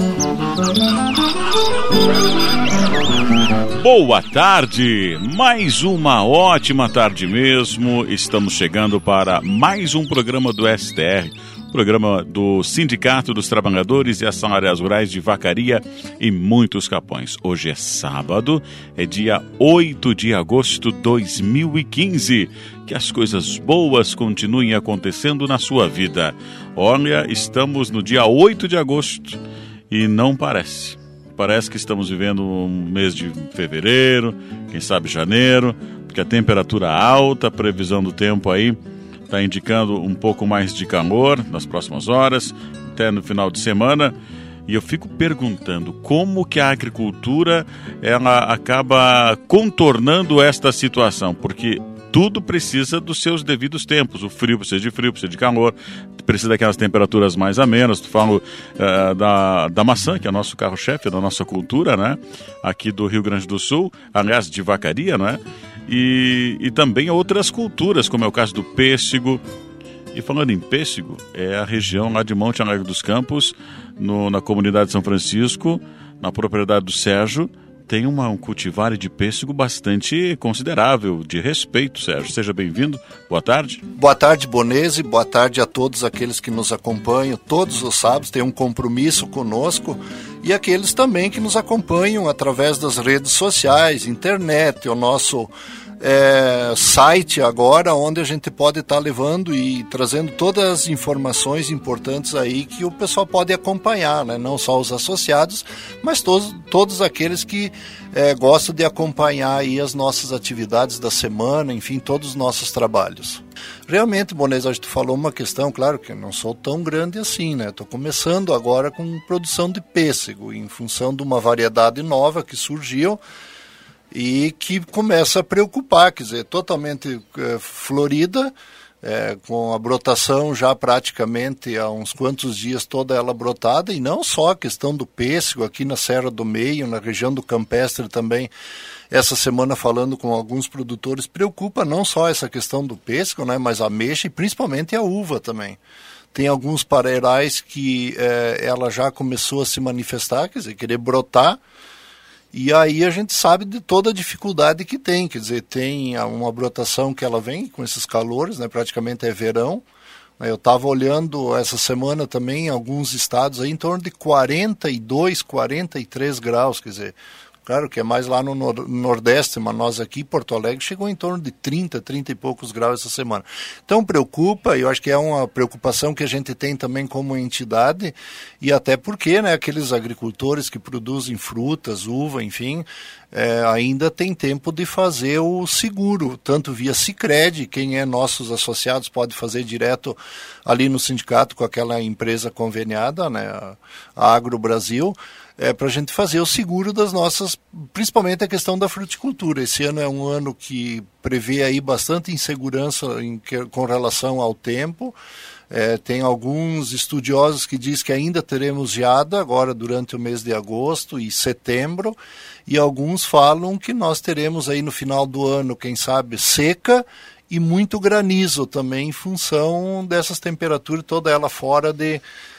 Boa tarde, mais uma ótima tarde mesmo. Estamos chegando para mais um programa do STR, programa do Sindicato dos Trabalhadores e Assalariados Rurais de Vacaria e muitos Capões. Hoje é sábado, é dia 8 de agosto de 2015. Que as coisas boas continuem acontecendo na sua vida. Olha, estamos no dia 8 de agosto e não parece. Parece que estamos vivendo um mês de fevereiro, quem sabe janeiro, porque a temperatura alta, a previsão do tempo aí está indicando um pouco mais de calor nas próximas horas, até no final de semana. E eu fico perguntando como que a agricultura ela acaba contornando esta situação, porque tudo precisa dos seus devidos tempos. O frio precisa de calor, precisa daquelas temperaturas mais amenas. Tu fala da maçã, que é o nosso carro-chefe da nossa cultura, né? Aqui do Rio Grande do Sul, aliás, de Vacaria, não é? E também outras culturas, como é o caso do pêssego. E falando em pêssego, é a região lá de Monte Alegre dos Campos, na comunidade de São Francisco, na propriedade do Sérgio, tem um cultivar de pêssego bastante considerável, de respeito, Sérgio. Seja bem-vindo. Boa tarde. Boa tarde, Bonese. Boa tarde a todos aqueles que nos acompanham todos os sábados, têm um compromisso conosco, e aqueles também que nos acompanham através das redes sociais, internet, o nosso site agora, onde a gente pode estar levando e trazendo todas as informações importantes aí que o pessoal pode acompanhar, né? Não só os associados, mas todos aqueles que gostam de acompanhar aí as nossas atividades da semana, enfim, todos os nossos trabalhos. Realmente, Bonesa, a gente falou uma questão, claro que eu não sou tão grande assim, né? Estou começando agora com produção de pêssego, em função de uma variedade nova que surgiu, e que começa a preocupar, quer dizer, totalmente florida, com a brotação já praticamente há uns quantos dias toda ela brotada, e não só a questão do pêssego, aqui na Serra do Meio, na região do Campestre também, essa semana falando com alguns produtores, preocupa não só essa questão do pêssego, né, mas a ameixa e principalmente a uva também. Tem alguns pareirais que ela já começou a se manifestar, quer dizer, querer brotar. E aí a gente sabe de toda a dificuldade que tem, quer dizer, tem uma brotação que ela vem com esses calores, né, praticamente é verão. Eu estava olhando essa semana também em alguns estados aí em torno de 42, 43 graus, quer dizer, claro que é mais lá no Nordeste, mas nós aqui, Porto Alegre, chegou em torno de 30 e poucos graus essa semana. Então preocupa, e eu acho que é uma preocupação que a gente tem também como entidade, e até porque, né, aqueles agricultores que produzem frutas, uva, enfim, ainda tem tempo de fazer o seguro, tanto via Sicredi, quem é nossos associados pode fazer direto ali no sindicato com aquela empresa conveniada, né, a Agro Brasil, para a gente fazer o seguro das nossas, principalmente a questão da fruticultura. Esse ano é um ano que prevê aí bastante insegurança com relação ao tempo. Tem alguns estudiosos que dizem que ainda teremos geada agora durante o mês de agosto e setembro, e alguns falam que nós teremos aí no final do ano, quem sabe, seca e muito granizo também, em função dessas temperaturas, toda ela fora de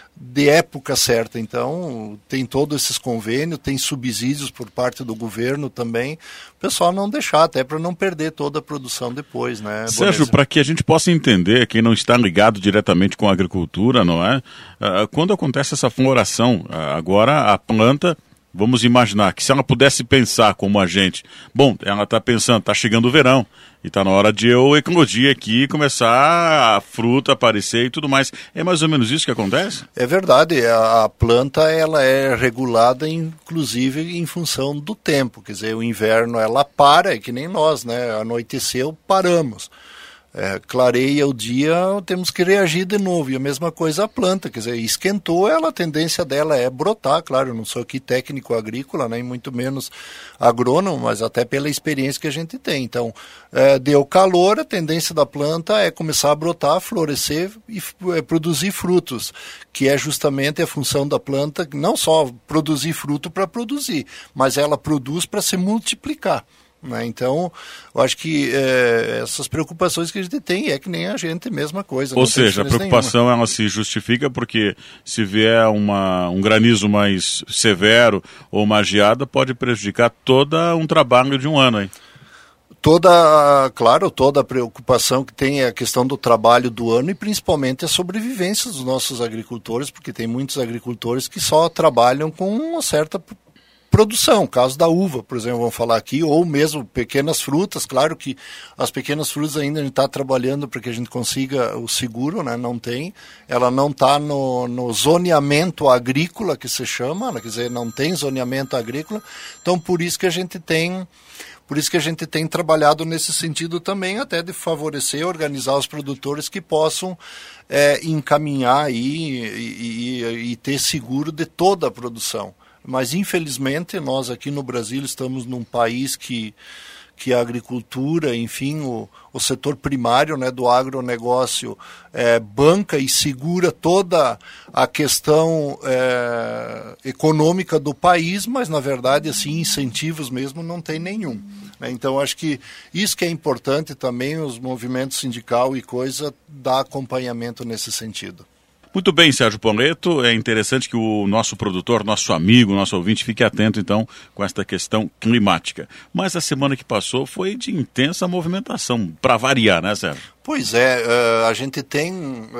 época certa. Então tem todos esses convênios, tem subsídios por parte do governo também, o pessoal não deixar, até para não perder toda a produção depois, né? Sérgio, para que a gente possa entender, quem não está ligado diretamente com a agricultura, não é? Quando acontece essa floração, agora a planta, vamos imaginar que se ela pudesse pensar como a gente, bom, ela está pensando, está chegando o verão, e está na hora de eu eclodir aqui, começar a fruta aparecer e tudo mais. É mais ou menos isso que acontece? É verdade, a planta ela é regulada inclusive em função do tempo, quer dizer, o inverno ela para, é que nem nós, né? Anoiteceu, paramos. Clareia o dia, temos que reagir de novo, e a mesma coisa a planta, quer dizer, esquentou ela, a tendência dela é brotar, claro, eu não sou aqui técnico agrícola, nem muito menos agrônomo, mas até pela experiência que a gente tem. Então, deu calor, a tendência da planta é começar a brotar, florescer e produzir frutos, que é justamente a função da planta, não só produzir fruto para produzir, mas ela produz para se multiplicar. né? Então, eu acho que essas preocupações que a gente tem é que nem a gente, mesma coisa. Ou seja, a preocupação ela se justifica porque se vier um granizo mais severo ou uma geada, pode prejudicar todo um trabalho de um ano, hein? Toda a preocupação que tem é a questão do trabalho do ano e principalmente a sobrevivência dos nossos agricultores, porque tem muitos agricultores que só trabalham com uma certa produção, caso da uva, por exemplo, vamos falar aqui, ou mesmo pequenas frutas. Claro que as pequenas frutas ainda a gente está trabalhando para que a gente consiga o seguro, né? Não tem, ela não está no zoneamento agrícola, que se chama, né? Quer dizer, não tem zoneamento agrícola, então por isso que a gente tem trabalhado nesse sentido também, até de favorecer, organizar os produtores que possam encaminhar e ter seguro de toda a produção. Mas, infelizmente, nós aqui no Brasil estamos num país que a agricultura, enfim, o setor primário, né, do agronegócio banca e segura toda a questão econômica do país, mas, na verdade, assim, incentivos mesmo não tem nenhum. Né? Então, acho que isso que é importante também, os movimentos sindical e coisa, dar acompanhamento nesse sentido. Muito bem, Sérgio Pauleto, é interessante que o nosso produtor, nosso amigo, nosso ouvinte fique atento então com esta questão climática. Mas a semana que passou foi de intensa movimentação, para variar, né, Sérgio? Pois é, a gente tem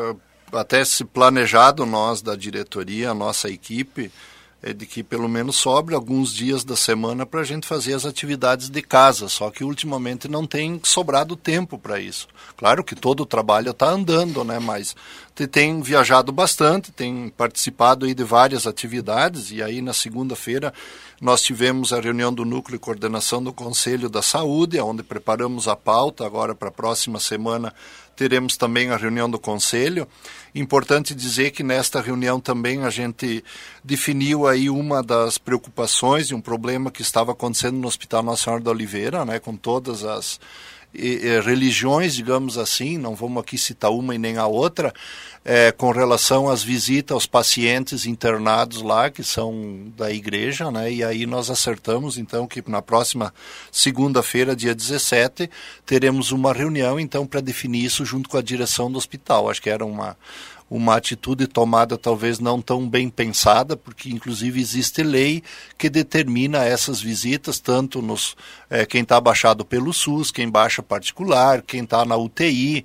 até se planejado, nós da diretoria, a nossa equipe, de que pelo menos sobre alguns dias da semana para a gente fazer as atividades de casa, só que ultimamente não tem sobrado tempo para isso. Claro que todo o trabalho está andando, né? Mas tem viajado bastante, tem participado aí de várias atividades, e aí na segunda-feira nós tivemos a reunião do Núcleo de Coordenação do Conselho da Saúde, onde preparamos a pauta. Agora para a próxima semana teremos também a reunião do Conselho. Importante dizer que nesta reunião também a gente definiu aí uma das preocupações e um problema que estava acontecendo no Hospital Nossa Senhora da Oliveira, né, com todas as religiões, digamos assim, não vamos aqui citar uma e nem a outra, com relação às visitas aos pacientes internados lá, que são da igreja, né? E aí nós acertamos, então, que na próxima segunda-feira, dia 17, teremos uma reunião, então, para definir isso junto com a direção do hospital. Acho que era uma atitude tomada talvez não tão bem pensada, porque inclusive existe lei que determina essas visitas, tanto quem está baixado pelo SUS, quem baixa particular, quem está na UTI,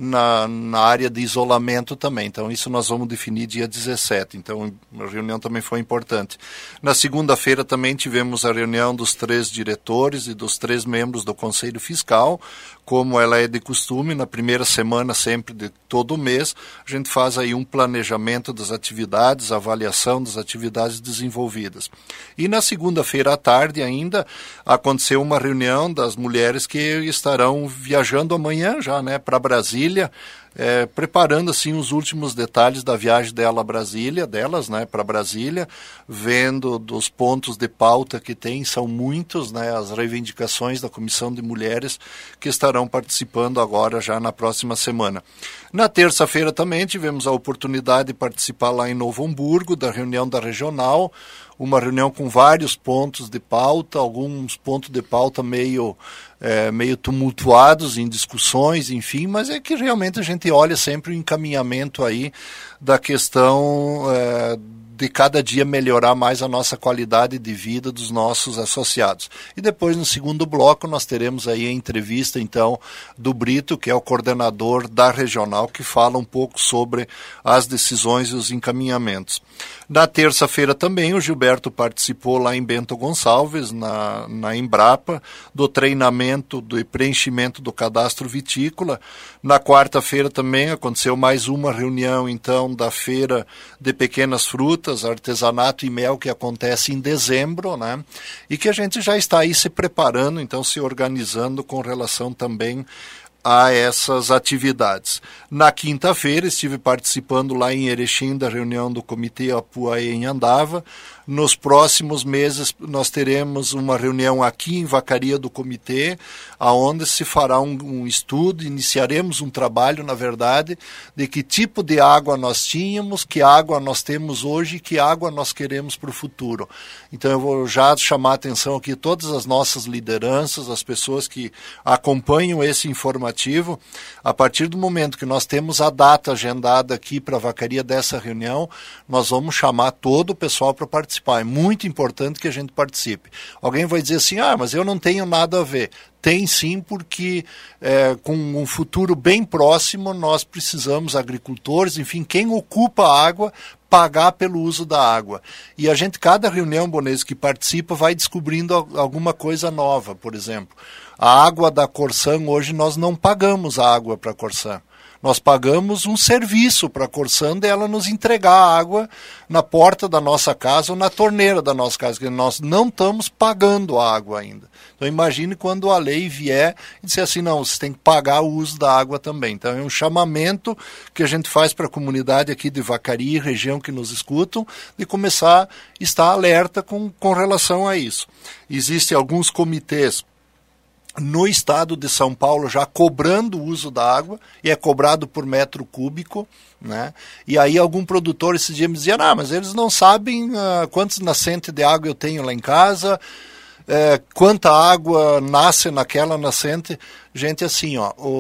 na área de isolamento também. Então isso nós vamos definir dia 17, então a reunião também foi importante. Na segunda-feira também tivemos a reunião dos 3 diretores e dos 3 membros do Conselho Fiscal, como ela é de costume, na primeira semana sempre de todo mês, a gente faz aí um planejamento das atividades, avaliação das atividades desenvolvidas. E na segunda-feira à tarde ainda aconteceu uma reunião das mulheres que estarão viajando amanhã já, né, para Brasília, preparando assim os últimos detalhes da viagem delas, né, para Brasília, vendo dos pontos de pauta que tem, são muitos, né, as reivindicações da Comissão de Mulheres que estarão participando agora já na próxima semana. Na terça-feira também tivemos a oportunidade de participar lá em Novo Hamburgo, da reunião da regional, uma reunião com vários pontos de pauta, alguns pontos de pauta meio tumultuados em discussões, enfim, mas é que realmente a gente olha sempre o encaminhamento aí da questão de cada dia melhorar mais a nossa qualidade de vida dos nossos associados. E depois, no segundo bloco, nós teremos aí a entrevista, então, do Brito, que é o coordenador da regional, que fala um pouco sobre as decisões e os encaminhamentos. Na terça-feira também o Gilberto participou lá em Bento Gonçalves, na Embrapa, do treinamento do preenchimento do cadastro vitícola. Na quarta-feira também aconteceu mais uma reunião, então, da Feira de Pequenas Frutas, Artesanato e Mel, que acontece em dezembro, né? E que a gente já está aí se preparando, então, se organizando com relação também a essas atividades. Na quinta-feira estive participando lá em Erechim da reunião do Comitê Apuaê em Andava. Nos próximos meses nós teremos uma reunião aqui em Vacaria do Comitê, aonde se fará um estudo, iniciaremos um trabalho, na verdade, de que tipo de água nós tínhamos, que água nós temos hoje e que água nós queremos para o futuro. Então eu vou já chamar a atenção aqui todas as nossas lideranças, as pessoas que acompanham esse informativo. A partir do momento que nós temos a data agendada aqui para a Vacaria dessa reunião, nós vamos chamar todo o pessoal para participar. É muito importante que a gente participe. Alguém vai dizer assim, mas eu não tenho nada a ver. Tem sim, porque com um futuro bem próximo nós precisamos, agricultores, enfim, quem ocupa a água, pagar pelo uso da água. E a gente, cada reunião, Bonese, que participa, vai descobrindo alguma coisa nova. Por exemplo, a água da Corsã, hoje nós não pagamos a água para a Corsã. Nós pagamos um serviço para a Corsã dela nos entregar a água na porta da nossa casa ou na torneira da nossa casa, que nós não estamos pagando a água ainda. Então imagine quando a lei vier e disser assim, não, você tem que pagar o uso da água também. Então é um chamamento que a gente faz para a comunidade aqui de Vacaria e região que nos escutam, de começar a estar alerta com relação a isso. Existem alguns comitês no estado de São Paulo já cobrando o uso da água, e é cobrado por metro cúbico, né? E aí algum produtor esse dia me dizia, mas eles não sabem quantas nascentes de água eu tenho lá em casa, quanta água nasce naquela nascente. Gente, assim,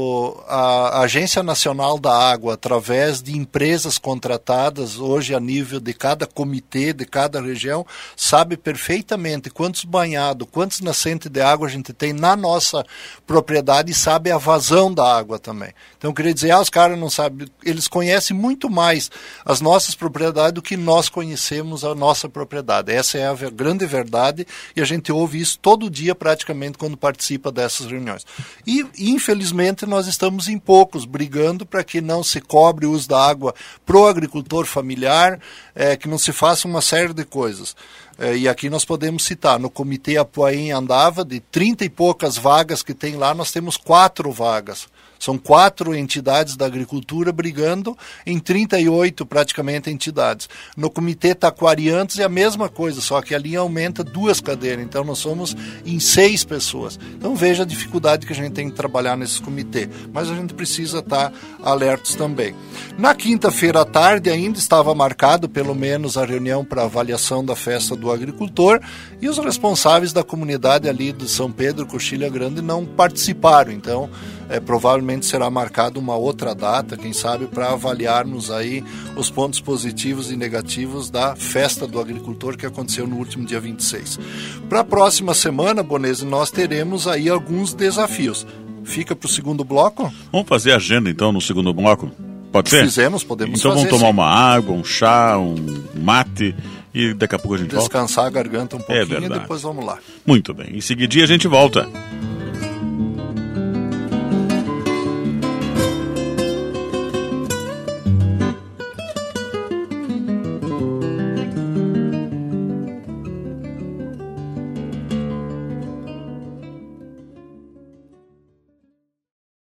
a Agência Nacional da Água, através de empresas contratadas, hoje a nível de cada comitê, de cada região, sabe perfeitamente quantos banhados, quantas nascentes de água a gente tem na nossa propriedade e sabe a vazão da água também. Então, eu queria dizer, os caras não sabem, eles conhecem muito mais as nossas propriedades do que nós conhecemos a nossa propriedade. Essa é a grande verdade e a gente ouve isso todo dia praticamente quando participa dessas reuniões. E infelizmente nós estamos em poucos brigando para que não se cobre o uso da água para o agricultor familiar, que não se faça uma série de coisas. E aqui nós podemos citar, no Comitê Apuaê em Andava, de 30 e poucas vagas que tem lá, nós temos 4 vagas. São 4 entidades da agricultura brigando em 38 praticamente entidades. No Comitê Taquariantes é a mesma coisa, só que ali aumenta 2 cadeiras, então nós somos em 6 pessoas. Então veja a dificuldade que a gente tem que trabalhar nesse comitê, mas a gente precisa estar alertos também. Na quinta-feira à tarde ainda estava marcado pelo menos a reunião para avaliação da festa do agricultor, e os responsáveis da comunidade ali de São Pedro, Coxilha Grande, não participaram, então provavelmente será marcada uma outra data, quem sabe, para avaliarmos aí os pontos positivos e negativos da festa do agricultor que aconteceu no último dia 26. Para a próxima semana, Bonese, nós teremos aí alguns desafios. Fica para o segundo bloco? Vamos fazer a agenda então no segundo bloco? Pode ser? Podemos então fazer. Então vamos tomar uma água, um chá, um mate e daqui a pouco a gente volta. Descansar a garganta um pouquinho e depois vamos lá. Muito bem, em seguidinho a gente volta.